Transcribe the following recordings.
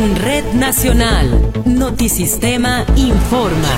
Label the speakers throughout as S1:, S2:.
S1: En Red Nacional, Notisistema informa.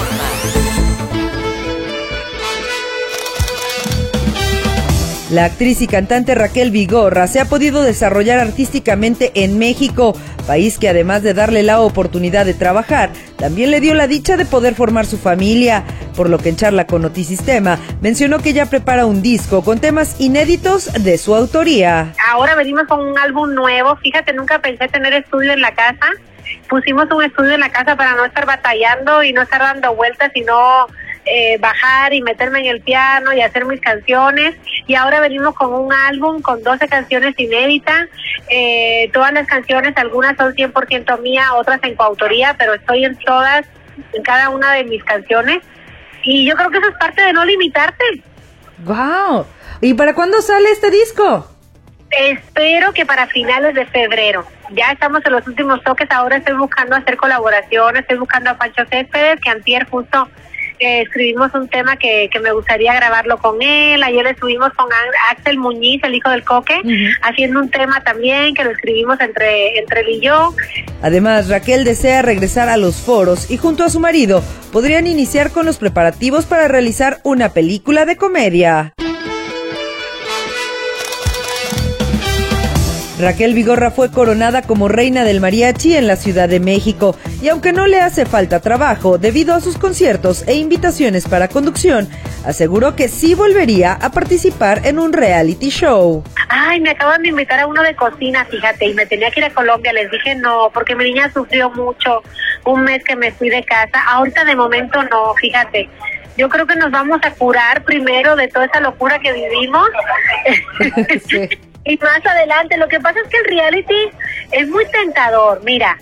S2: La actriz y cantante Raquel Vigorra se ha podido desarrollar artísticamente en México, país que además de darle la oportunidad de trabajar, también le dio la dicha de poder formar su familia, por lo que en charla con Notisistema mencionó que ya prepara un disco con temas inéditos de su autoría.
S3: Ahora venimos con un álbum nuevo, fíjate, nunca pensé tener estudio en la casa, pusimos un estudio en la casa para no estar batallando y no estar dando vueltas, sino bajar y meterme en el piano y hacer mis canciones, y ahora venimos con un álbum con 12 canciones inéditas, todas las canciones, algunas son 100% mías, otras en coautoría, pero estoy en todas, en cada una de mis canciones, y yo creo que eso es parte de no limitarte.
S2: ¡Wow! ¿Y para cuándo sale este disco?
S3: Espero que para finales de febrero. Ya estamos en los últimos toques, ahora estoy buscando hacer colaboraciones, estoy buscando a Pancho Céspedes, que antier justo escribimos un tema que me gustaría grabarlo con él. Ayer estuvimos con Axel Muñiz, el hijo del Coque, haciendo un tema también que lo escribimos entre él y yo.
S2: Además, Raquel desea regresar a los foros y junto a su marido podrían iniciar con los preparativos para realizar una película de comedia. Raquel Vigorra fue coronada como reina del mariachi en la Ciudad de México, y aunque no le hace falta trabajo debido a sus conciertos e invitaciones para conducción, aseguró que sí volvería a participar en un reality show.
S3: Ay, me acaban de invitar a uno de cocina, fíjate, y me tenía que ir a Colombia, les dije no, porque mi niña sufrió mucho, un mes que me fui de casa, ahorita de momento no, fíjate. Yo creo que nos vamos a curar primero de toda esa locura que vivimos. Sí. Y más adelante, lo que pasa es que el reality es muy tentador. Mira,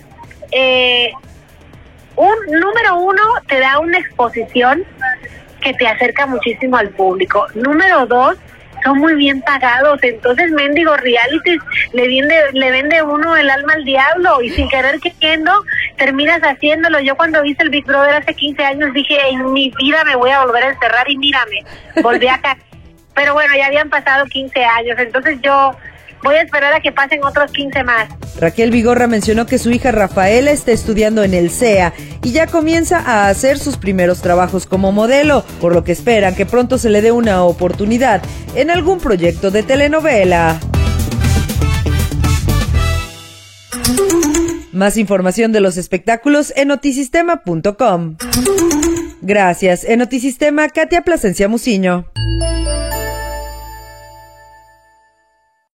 S3: número uno, te da una exposición que te acerca muchísimo al público. Número dos, son muy bien pagados, entonces mendigo reality le vende uno el alma al diablo, y sin querer queriendo terminas haciéndolo. Yo cuando hice el Big Brother hace 15 años dije, en mi vida me voy a volver a encerrar, y mírame, volví acá. Pero bueno, ya habían pasado 15 años, entonces yo voy a esperar a que pasen otros 15 más.
S2: Raquel Vigorra mencionó que su hija Rafaela está estudiando en el CEA y ya comienza a hacer sus primeros trabajos como modelo, por lo que esperan que pronto se le dé una oportunidad en algún proyecto de telenovela. Más información de los espectáculos en notisistema.com. Gracias. En Notisistema, Katia Plasencia Muciño.